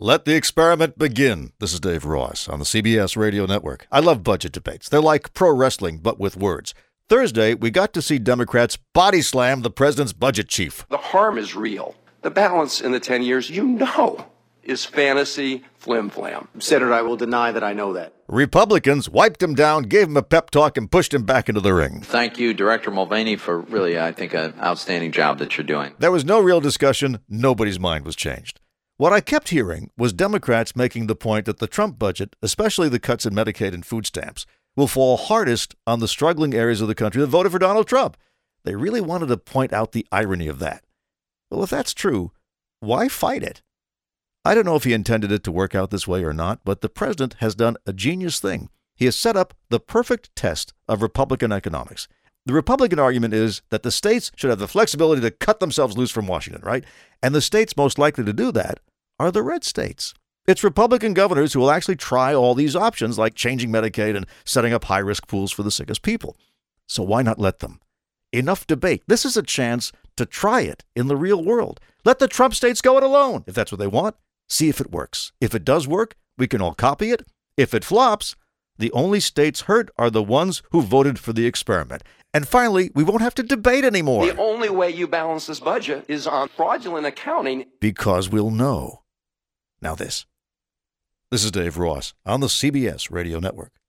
Let the experiment begin. This is Dave Ross on the CBS Radio Network. I love budget debates. They're like pro wrestling, but with words. Thursday, we got to see Democrats body slam the president's budget chief. The harm is real. The balance in the 10 years, is fantasy flim-flam. Senator, I will deny that I know that. Republicans wiped him down, gave him a pep talk, and pushed him back into the ring. Thank you, Director Mulvaney, for really, I think, an outstanding job that you're doing. There was no real discussion. Nobody's mind was changed. What I kept hearing was Democrats making the point that the Trump budget, especially the cuts in Medicaid and food stamps, will fall hardest on the struggling areas of the country that voted for Donald Trump. They really wanted to point out the irony of that. Well, if that's true, why fight it? I don't know if he intended it to work out this way or not, but the president has done a genius thing. He has set up the perfect test of Republican economics. The Republican argument is that the states should have the flexibility to cut themselves loose from Washington, right? And the states most likely to do that are the red states. It's Republican governors who will actually try all these options, like changing Medicaid and setting up high-risk pools for the sickest people. So why not let them? Enough debate. This is a chance to try it in the real world. Let the Trump states go it alone, if that's what they want. See if it works. If it does work, we can all copy it. If it flops, the only states hurt are the ones who voted for the experiment. And finally, we won't have to debate anymore. The only way you balance this budget is on fraudulent accounting. Because we'll know. Now this. This is Dave Ross on the CBS Radio Network.